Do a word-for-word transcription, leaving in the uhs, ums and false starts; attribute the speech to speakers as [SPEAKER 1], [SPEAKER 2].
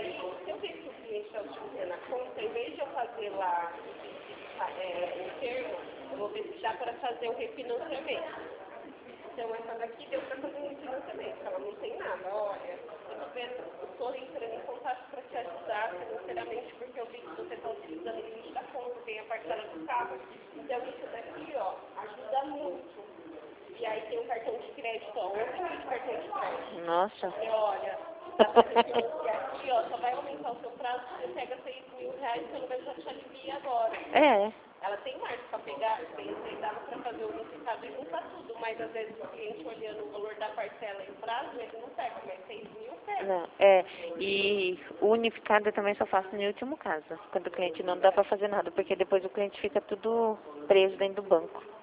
[SPEAKER 1] aí, se eu ver que o cliente está utilizando a conta, em vez de eu fazer lá é, o termo, eu vou ver se dá para fazer o refinanciamento. Então, essa daqui deu para fazer um refinanciamento, ela não tem nada. Olha, eu tô vendo, estou entrando em contato para te ajudar financeiramente, porque eu vi que você está utilizando o limite da conta, tem a parcela do carro. Então, isso daqui, ó, ajuda muito. E aí tem um cartão de crédito, ó, outro tipo de cartão de crédito.
[SPEAKER 2] Nossa.
[SPEAKER 1] E olha, dá pra você financiar aqui, ó, só vai aumentar o seu prazo, você pega seis mil reais, pelo menos já te alivia agora.
[SPEAKER 2] É.
[SPEAKER 1] Ela tem margem para pegar, tem, dava para fazer o unificado e juntar tudo, mas às vezes o cliente olhando o valor da parcela e o prazo, ele não pega, mas seis mil pega.
[SPEAKER 2] Não, é. E o unificado eu também só faço no último caso, quando o cliente não dá pra fazer nada, porque depois o cliente fica tudo preso dentro do banco.